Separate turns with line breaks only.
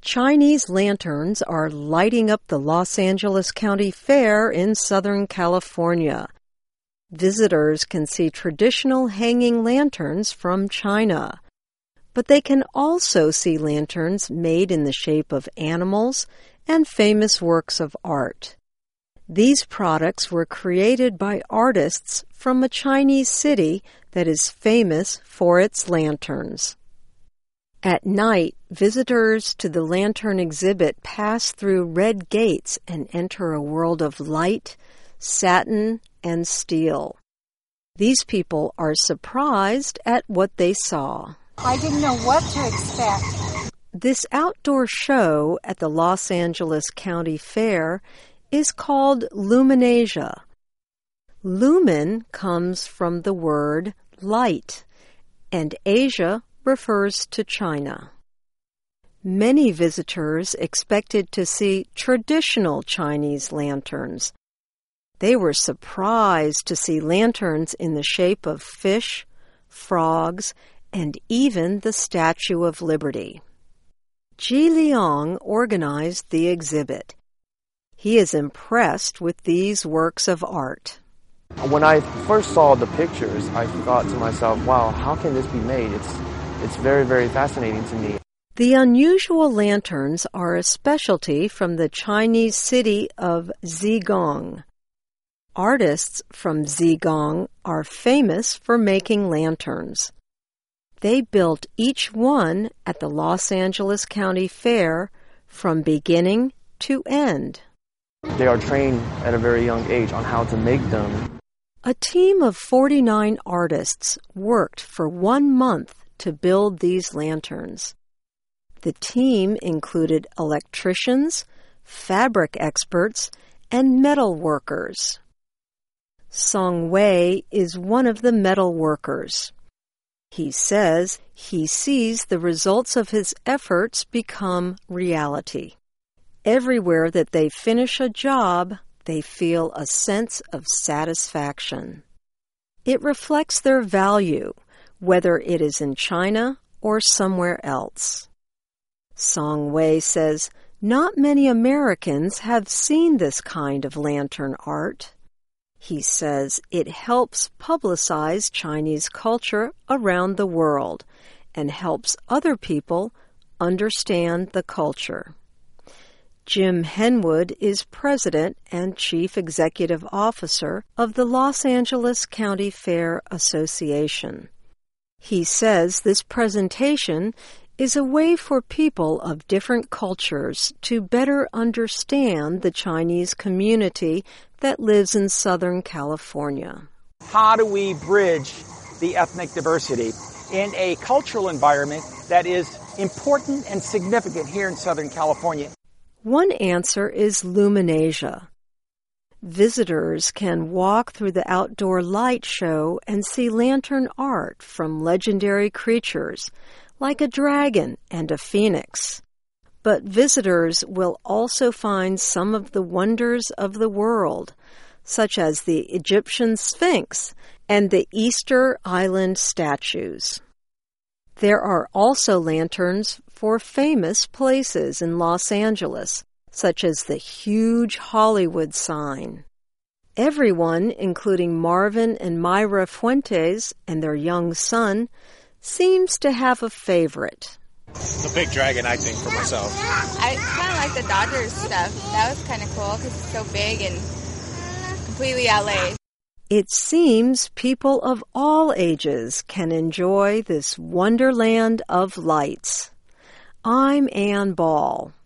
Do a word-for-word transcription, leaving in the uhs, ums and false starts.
Chinese lanterns are lighting up the Los Angeles County Fair in Southern California. Visitors can see traditional hanging lanterns from China, but they can also see lanterns made in the shape of animals and famous works of art. These products were created by artists from a Chinese city that is famous for its lanterns. At night, visitors to the lantern exhibit pass through red gates and enter a world of light, satin, and steel. These people are surprised at what they saw.
I didn't know what to expect.
This outdoor show at the Los Angeles County Fair is called Luminasia. Lumen comes from the word light, and Asia refers to China. Many visitors expected to see traditional Chinese lanterns. They were surprised to see lanterns in the shape of fish, frogs, and even the Statue of Liberty. Ji Liang organized the exhibit. He is impressed with these works of art.
When I first saw the pictures, I thought to myself, wow, how can this be made? It's, it's very, very fascinating to me.
The unusual lanterns are a specialty from the Chinese city of Zigong. Artists from Zigong are famous for making lanterns. They built each one at the Los Angeles County Fair from beginning to end.
They are trained at a very young age on how to make them.
A team of forty-nine artists worked for one month to build these lanterns. The team included electricians, fabric experts, and metal workers. Song Wei is one of the metal workers. He says he sees the results of his efforts become reality. Everywhere that they finish a job, they feel a sense of satisfaction. It reflects their value, whether it is in China or somewhere else. Song Wei says not many Americans have seen this kind of lantern art. He says it helps publicize Chinese culture around the world and helps other people understand the culture. Jim Henwood is president and chief executive officer of the Los Angeles County Fair Association. He says this presentation is a way for people of different cultures to better understand the Chinese community that lives in Southern California.
How do we bridge the ethnic diversity in a cultural environment that is important and significant here in Southern California?
One answer is Luminasia. Visitors can walk through the outdoor light show and see lantern art from legendary creatures like a dragon and a phoenix. But visitors will also find some of the wonders of the world, such as the Egyptian Sphinx and the Easter Island statues. There are also lanterns for famous places in Los Angeles, such as the huge Hollywood sign. Everyone, including Marvin and Myra Fuentes and their young son, seems to have a favorite.
The big dragon, I think, for myself.
I kind of like the Dodgers stuff. That was kind of cool because it's so big and completely L A.
It seems people of all ages can enjoy this wonderland of lights. I'm Ann Ball.